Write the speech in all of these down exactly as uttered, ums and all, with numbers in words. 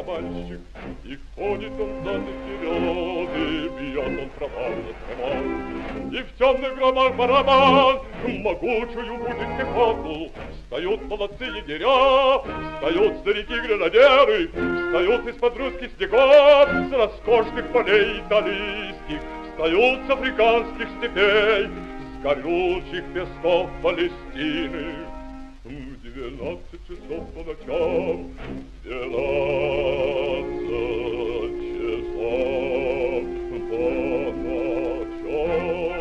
барабанщик, и ходит он зад и вперед, и бьет он провально тремор. И в темных гробах барабан могучую будет пехоту. Встают молодцы егеря, встают старики-гренадеры, встают из-под русских снегов, с роскошных полей италийских, встают с африканских степей, с горючих песков Палестины. В двенадцать часов по ночам, двенадцать часов по ночам.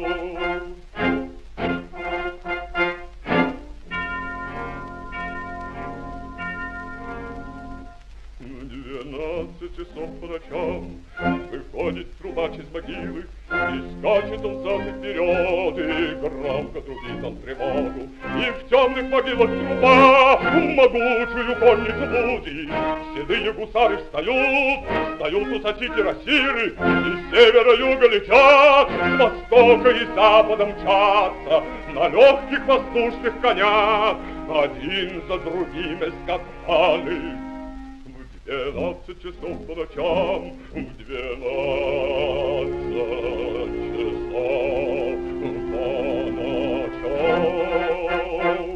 Двенадцать часов по ночам выходит трубач из могилы, и скачет он зад и вперед, и громко трубит он тревогу. И в темных могилах труба могучую конницу будит. Седые гусары встают, встают усачи кирасиры, и с севера юга летят, с востока и запада мчатся на легких воздушных конях, один за другим эскадраны. Двенадцать часов по ночам, в двенадцать часов по ночам.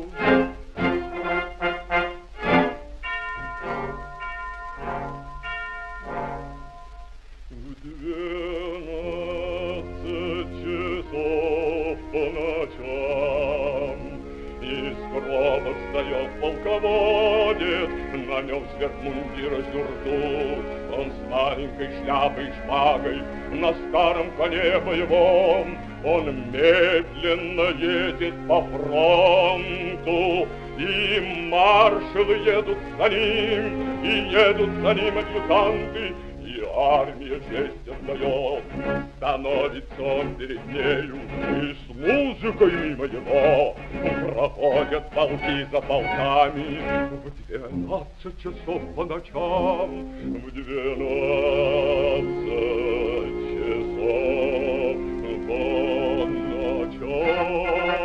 В двенадцать часов по ночам из гроба встает полководец, на нем сверх мундира сюртук, он с маленькой шляпой и шпагой на старом коне боевом. Он медленно едет по фронту, и маршалы едут за ним, и едут за ним адъютанты, и армия честь отдает. Становится он перед нею, и с музыкой мимо его проходят полки за полками. В двенадцать часов по ночам, в двенадцать часов по ночам.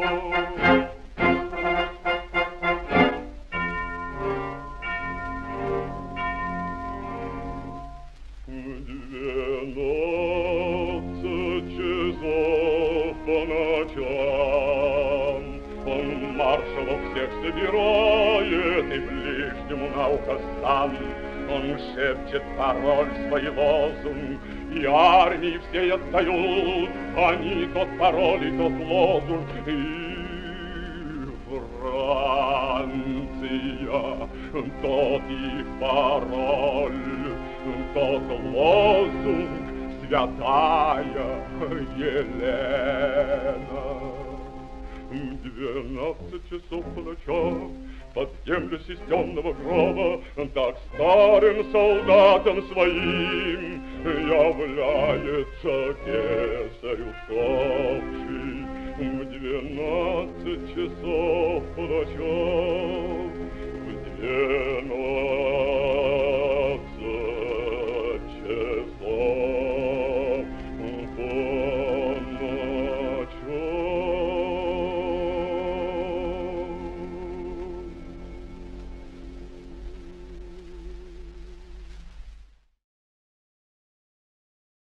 Двенадцать часов по ночам он маршалов всех собирает и ближнему на ухо сам. Он шепчет пароль, свой лозунг, и армии все отдают они тот пароль и тот лозунг. И Франция, тот их пароль, тот лозунг, святая Елена. Двенадцать часов по ночам под землю системного гроба, так старым солдатам своим является кесарь усопший. В двенадцать часов по ночам, в двенадцать